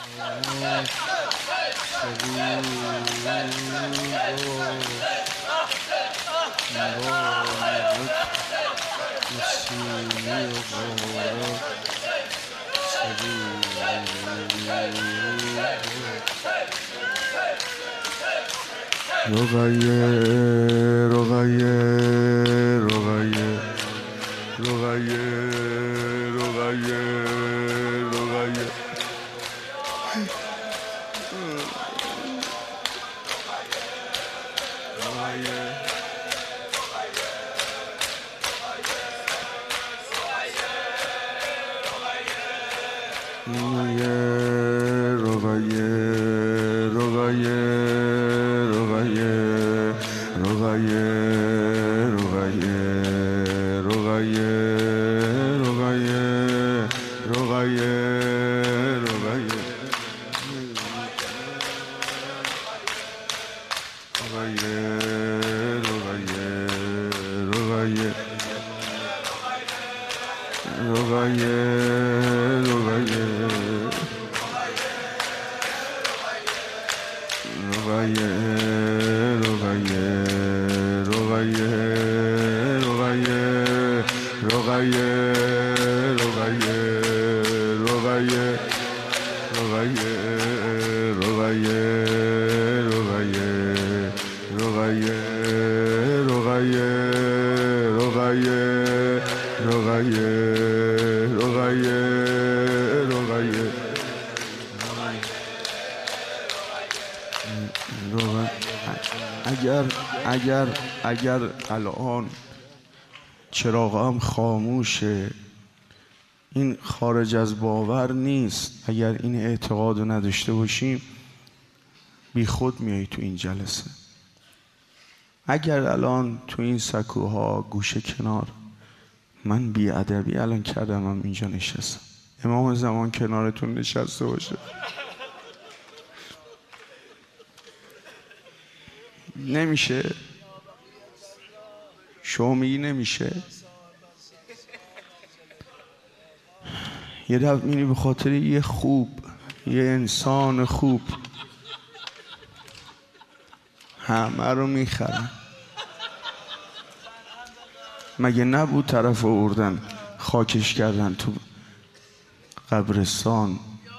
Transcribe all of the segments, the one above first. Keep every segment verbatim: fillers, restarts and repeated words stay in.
رقیه رقیه رقیه رقیه رقیه رقیه اگر اگر اگر الان چراغم خاموشه، این خارج از باور نیست. اگر این اعتقاد رو نداشته باشیم بی خود میایی تو این جلسه. اگر الان تو این سکوها گوشه کنار من بی ادبی الان کردم هم اینجا نشستم، امام زمان کنارتون نشسته باشه، نمیشه؟ شما میگی نمیشه؟ یه دفعه میری به خاطر یه خوب، یه انسان خوب همه رو میخرن. مگه نبود طرف آوردن خاکش کردن تو قبرستان،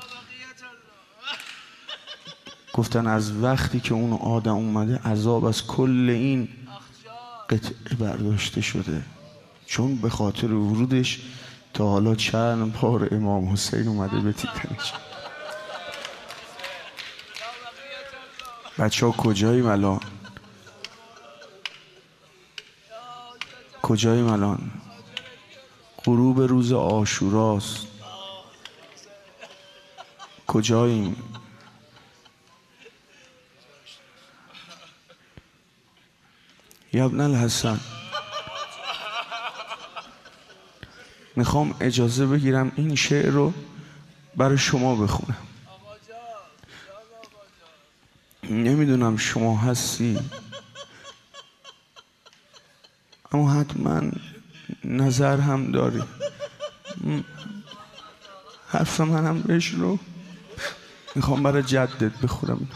گفتن از وقتی که اون آدم اومده عذاب از کل این قطعه برداشته شده، چون به خاطر ورودش تا حالا چند بار امام حسین اومده به تیتنش. بچه ها کجاییم الان؟ کجاییم الان؟ غروب روز عاشوراست. کجاییم؟ یا ابن الحسن، میخوام اجازه بگیرم این شعر رو برای شما بخونم. نمیدونم شما هستی، اما حتما نظر هم داری. حرف منم بشنو. میخوام برای جدت بخونم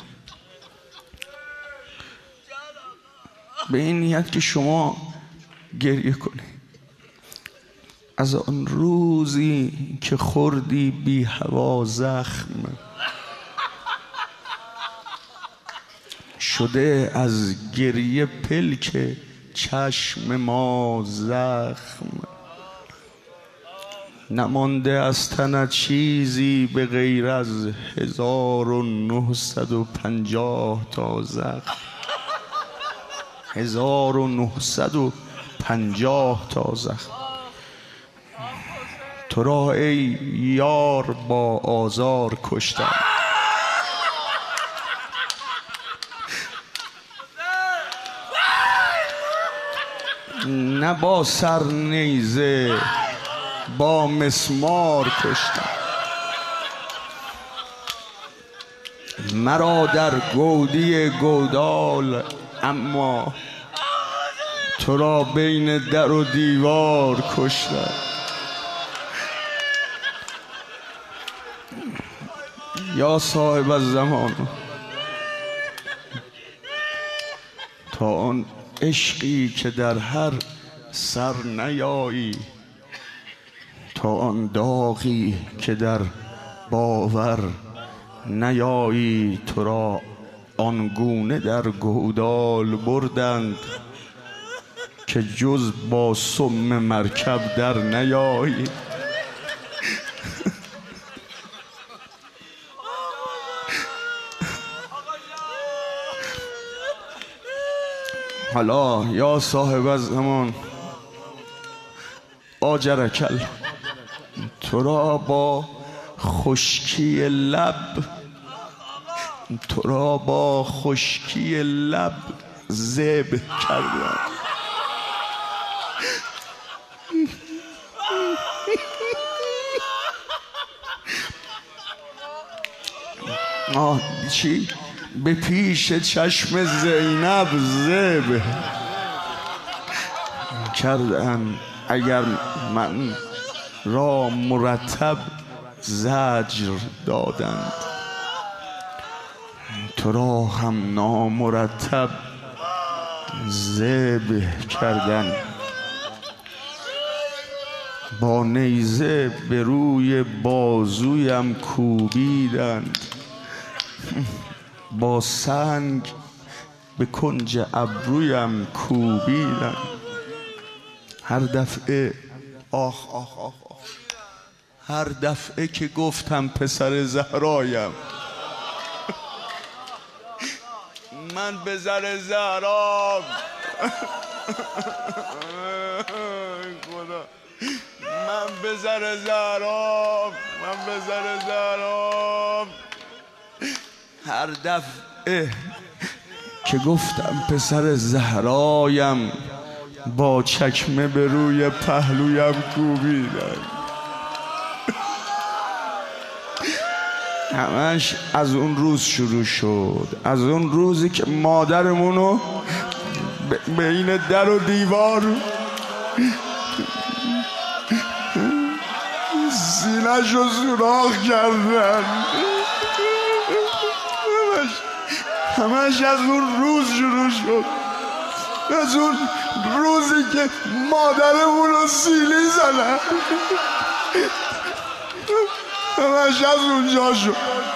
به این نیت که شما گریه کنی. از آن روزی که خوردی بی هوا زخم، شده از گریه پلک چشم ما زخم. نمانده از تنت چیزی به غیر از هزار و نهصد و پنجاه تا زخم. هزار و نهصد و پنجاه تا زخم. تو را ای یار با آزار کشتم، نه با سر نیزه با مسمار کشتم. مرا در گودی گودال اما تو را بین در و دیوار کشتم. یا صاحب الزمان، تا آن عشقی که در هر سر نیایی، تا آن داغی که در باور نیایی، تو را آنگونه در گودال بردند که جز با سم مرکب در نیایی. حالا یا صاحب الزمان آجرکل، تو را با خشکی لب، تو را با خشکی لب ذبح کردم. آه چی؟ به پیش چشم زینب ذبح کردن. اگر من را مرتب زجر دادند، تو را هم نامرتب ذبح کردن. با نیزه به روی بازویم کوبیدند، با سنگ به کنج ابرویم کوبیدند. هر دفعه آخ آخ آخ آخ هر دفعه که گفتم پسر زهرایم، من پسر زهرام، خدا من پسر زهرام، من پسر زهرام. هر دفعه که گفتم پسر زهرایم، با چکمه به روی پهلویم کوبیدن. همش از اون روز شروع شد، از اون روزی که مادرمونو بین در و دیوار سینه‌شو سوراخ کردن. همش همش از اون روز شروع شد، از اون روزی که مادرمونو سیلی زدن. همش از اونجا شد،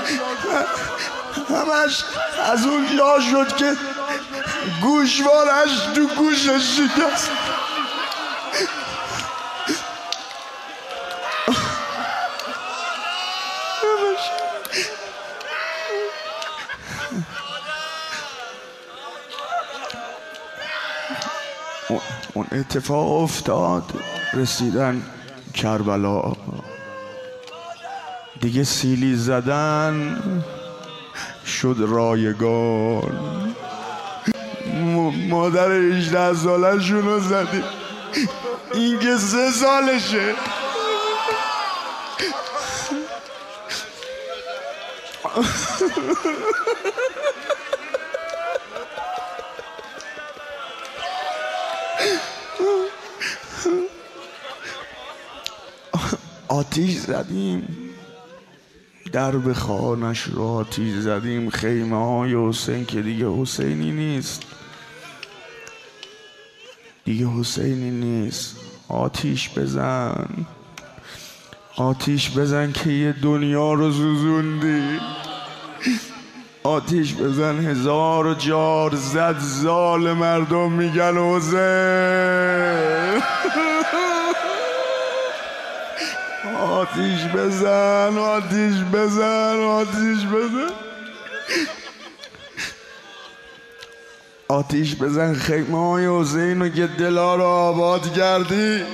همش از اونجا شد که گوشوارش تو گوشش شکست. اون اتفاق افتاد، رسیدن کربلا، دیگه سیلی زدن شد رایگان. مادر هجده ساله شونو زدی، این که سه سالشه. آتیش زدیم، درب خانش رو آتیش زدیم. خیمه های حسین که دیگه حسینی نیست، دیگه حسینی نیست. آتیش بزن، آتیش بزن که یه دنیا رو سوزوندی. آتیش بزن، هزار و جار زد زال مردم میگن حسین. آتیش بزن، آتیش بزن، آتیش بزن، آتیش بزن خیمه های حسین رو که دلا رو آباد کردی.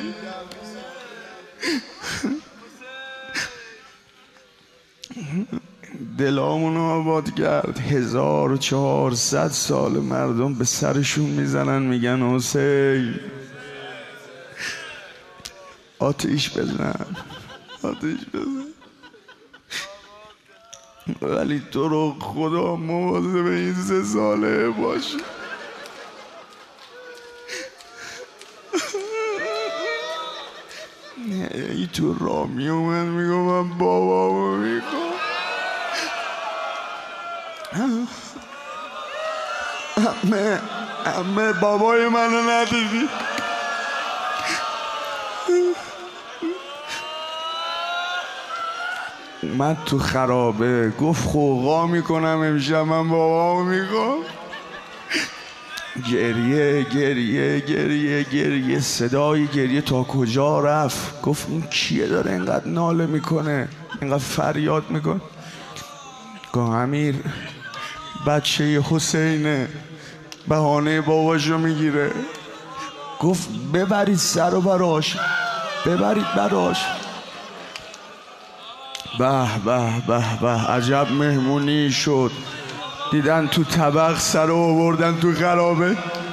دلامون رو آباد کرد. هزار و چهارصد سال مردم به سرشون میزنن میگن حسین. آتیش بزن، آتیش بزن. ولی تو رو خدا مواظب این سه ساله باش. ای تو را می اومد میگو من بابامو میخوام. امه امه بابای منو ندیدی؟ من تو خرابه گفت خوقا میکنم امشب، من بابامو میخوام. گریه گریه گریه گریه، صدای گریه تا کجا رفت. گفت این کیه داره اینقدر ناله میکنه، اینقدر فریاد میکنه؟ گفت امیر بچه حسینه، بهانه باباشو میگیره. گفت ببرید سر و براش، ببرید براش. به به به به، عجب مهمونی شد. دیدن تو طبق سر رو آوردن تو خرابه.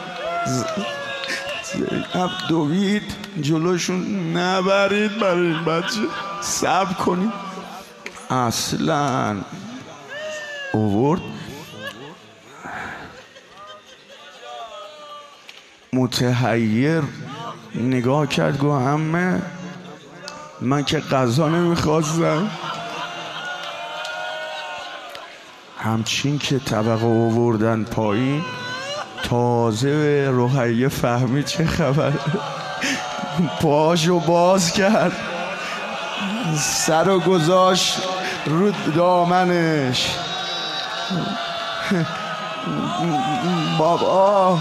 زینب دوید جلوشون، نبرید برای این بچه، صبر کنید. اصلا آورد متحیر نگاه کرد، گفت عمه من که غذا نمیخواستم. همچین که طبق آوردن پایین، تازه رقیه فهمید چه خبر. پاشو باز کرد، سر و گذاشت رو دامنش. بابا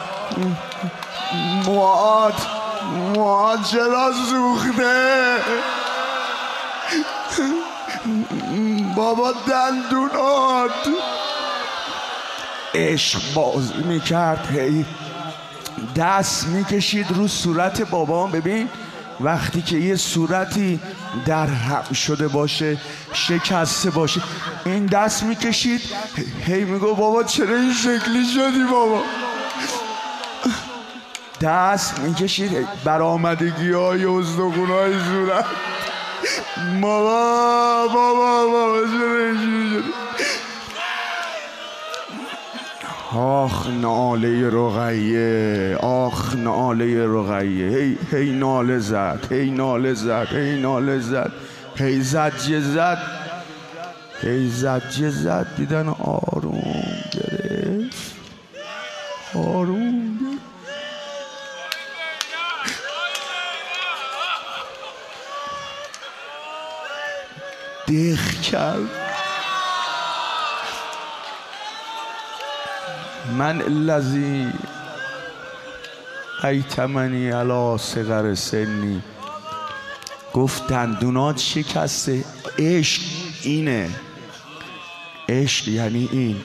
مواد مواد چرا سوخته؟ بابا دندونات. عشق بازی میکرد، هی دست میکشید رو صورت بابام. ببین وقتی که یه صورتی در هم شده باشه، شکسته باشه، این دست میکشید هی میگو بابا چرا این شکلی شدی بابا. دست میکشید برآمدگی های استخون های صورت. بابا بابا بابا چرا اینجوری شدی؟ آخ ناله رقیه، آخ ناله رقیه. هی هی ناله زد، هی ناله زد، هی ناله زد، هی زجه زد، هی زجه زد. دیدن آروم گرفت، آروم گرفت. دق کرد. من الذی ایتمنی علی صغر سنی. گفت دندونات شکسته. عشق اینه، عشق یعنی این.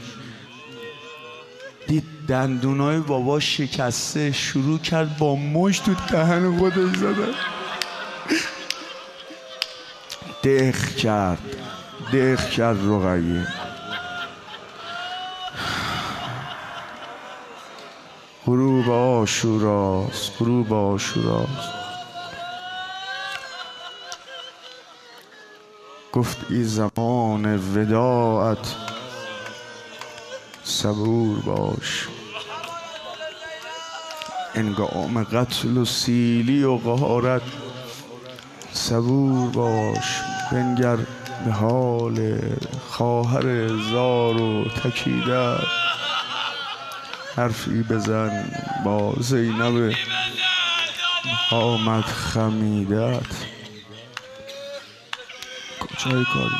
دید دندونای بابا شکسته، شروع کرد با مشت تو دهن خودش زدن. دق کرد، دق کرد رقیه. غروب عاشوراست، غروب عاشوراست. گفت ای زمان وداعت صبور باش، انگام قتل و سیلی و غارت صبور باش. بنگر به حال خواهر زار و تکیدت، حرفی بزن با زینب آمد خمیدت. کجای کاری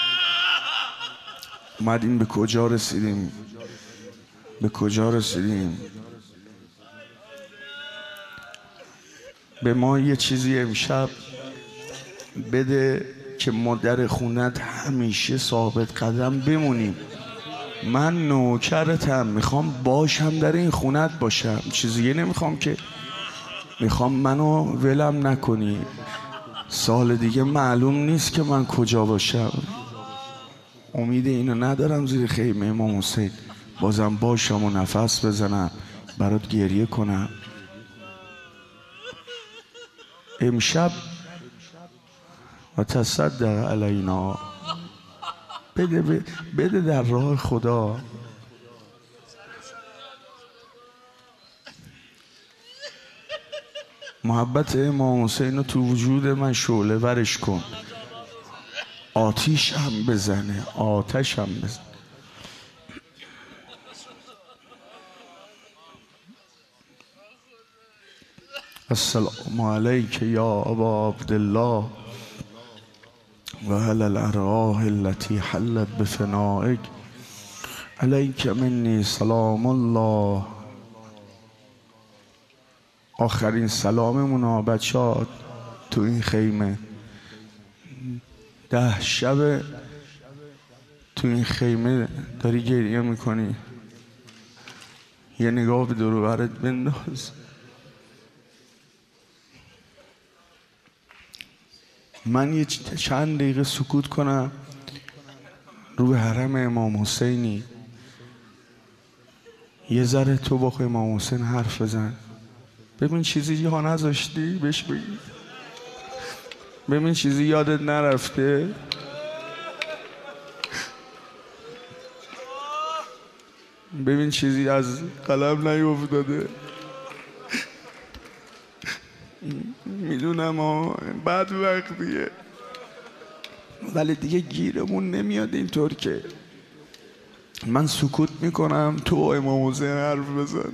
اومدیم؟ به کجا رسیدیم؟ به کجا رسیدیم؟ به ما یه چیزی امشب بده که ما در خونت همیشه ثابت قدم بمونیم. من نوکرتم، میخوام باشم در این خونت باشم، چیزیه نمیخوام که. میخوام منو ولم نکنی. سال دیگه معلوم نیست که من کجا باشم. امید اینو ندارم زیر خیمه امام حسین بازم باشم و نفس بزنم برات گریه کنم. امشب و تصدق علینا، بده بده در راه خدا. محبت امام حسین رو تو وجود من شعله ورش کن. آتیش هم بزنه، آتش هم بزنه. السلام علیک یا ابا عبدالله و علی الارواح التي حلت بفنائک علیک منی سلام الله. آخرین سلاممون بچه ها تو این خیمه، ده شب تو این خیمه داری گریه میکنی، یه نگاه به دور و برت بنداز. من یه چند دقیقه سکوت کنم رو به حرم امام حسینی، یه ذره تو با امام حسین حرف بزن، ببین چیزی ها نذاشتی بهش بگی، ببین چیزی یادت نرفته. ببین چیزی از قلم نیفتاده. میدونم ها بد وقتیه ولی دیگه گیرمون نمیاد اینطور که من سکوت میکنم تو امام حسین حرف بزن.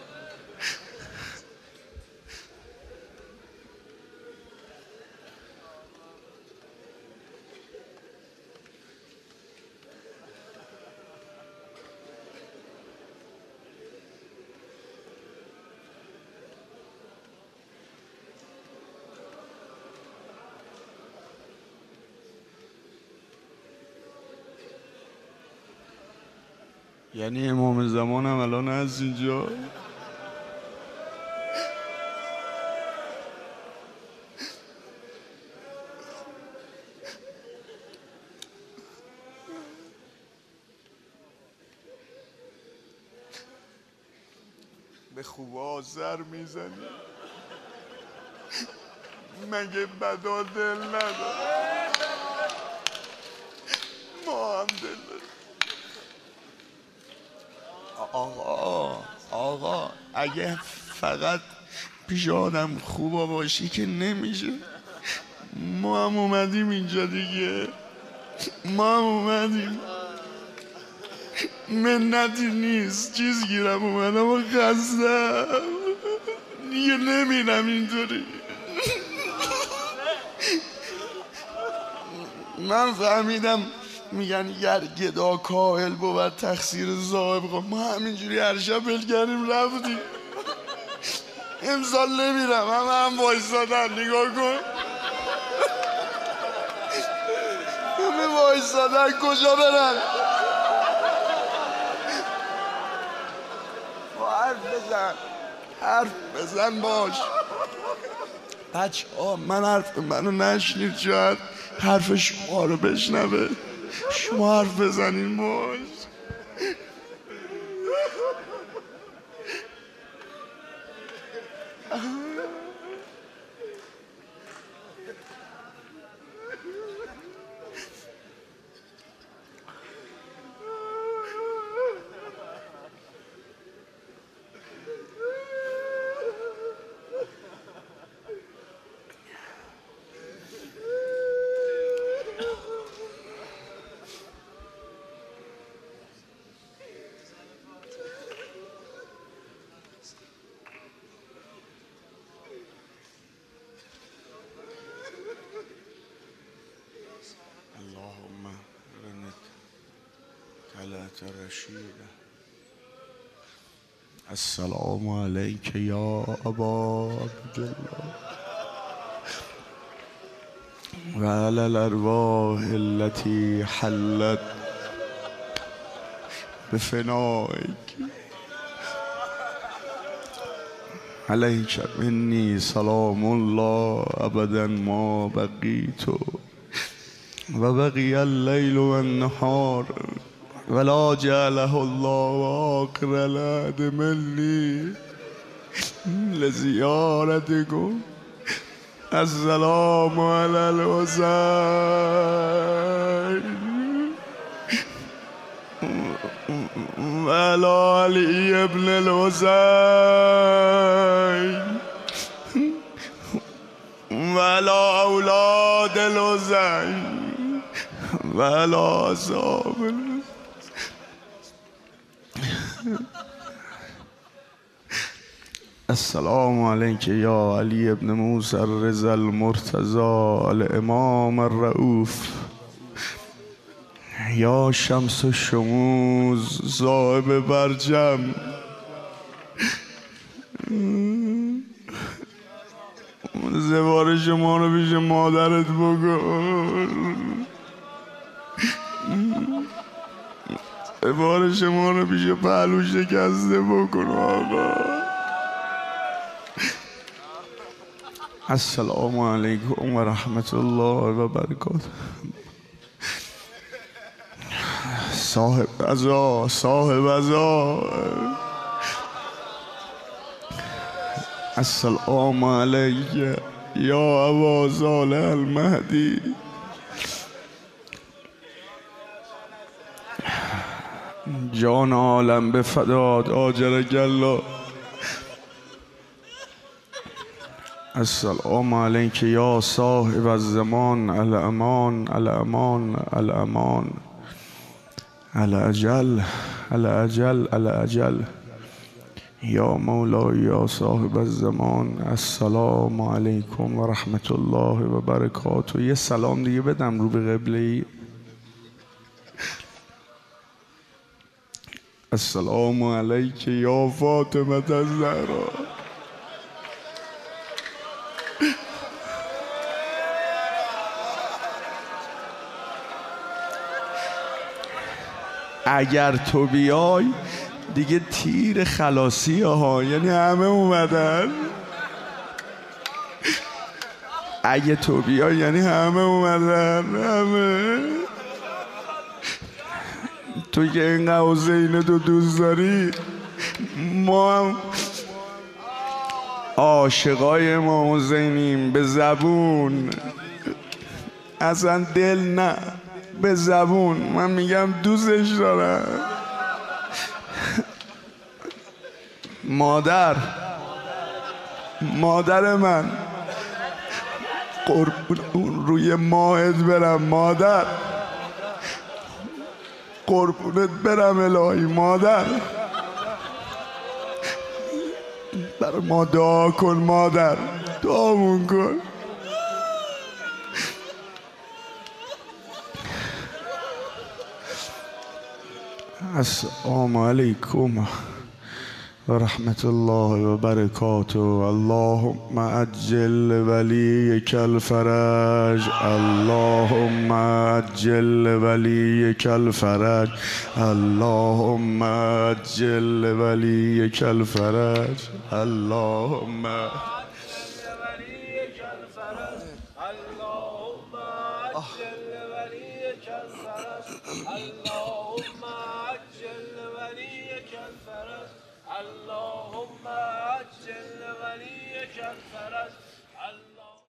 یعنی امام زمانم الان هست اینجا. به خوبا سر میزنی مگه بدا دل نداره؟ ما هم دل داریم. آقا آقا اگه فقط پیش آدم خوبا باشی که نمیشه. ما هم اومدیم اینجا دیگه، ما هم اومدیم، منتی نیست چیز گیرم اومدم و خستم دیگه، نمیرم اینطوری. من فهمیدم میگن گر گدا کاهل بود تقصیر صاحب. ما همینجوری هر شب بلگریم رفتیم. امسال نمیرم، همه هم وایستادن، نگاه کن همه وایستادن، کجا برن؟ با حرف بزن، حرف بزن باش. بچه ها من حرف منو نشنید، شاید حرف شما رو بشنوه، شما حرف بزنین باش. السلام علیک یا ابا عبدالله و علی الارواح التي حلت بفنائک علیک منی سلام الله ابدا ما بقیت و بقی اللیل و النهار ولا جعله الله آخر العهد مني لزيارتكم. السلام على الحسين وعلى علي بن الحسين وعلى أولاد الحسين وعلى أصحاب الحسين. السلام علیک یا علی ابن موسی الرضا المرتضی الامام الرؤوف یا شمس الشموس صاحب برجم سفارش ما رو پیش مادرت بکن، سفارش ما رو پیش پهلو شکسته بکن آقا. السلام علیکم و رحمت الله و برکاته. صاحب قضا، صاحب قضا. السلام علیک یا ابا صالح المهدی. جان عالم به فدات آجر گلا. السلام علیک یا صاحب الزمان الامان الامان الامان الاجل الاجل الاجل یا مولای یا صاحب الزمان. السلام علیکم و رحمت الله و برکاته. یه سلام دیگه بدم رو به قبله ای. السلام علیک یا فاطمه الزهرا. اگر تو بیای دیگه تیر خلاصی ها، یعنی همه اومدن. اگه تو بیای یعنی همه اومدن، همه. تو که اینقدر حسین تو دوست داری، ما هم عاشقای امام حسینیم. به زبون، اصلا دل نه، به زبون من میگم دوستش دارم. مادر، مادر من، قربون اون روی ماهت برم مادر، قربونت برم الهی مادر. برای ما دعا کن مادر، دعامون کن. السلام علیکم و رحمت الله و برکاته. اللهم عجل ولیک الفرج، اللهم عجل ولیک الفرج، اللهم عجل ولیک الفرج، اللهم اللهم عجل وليك الفرج.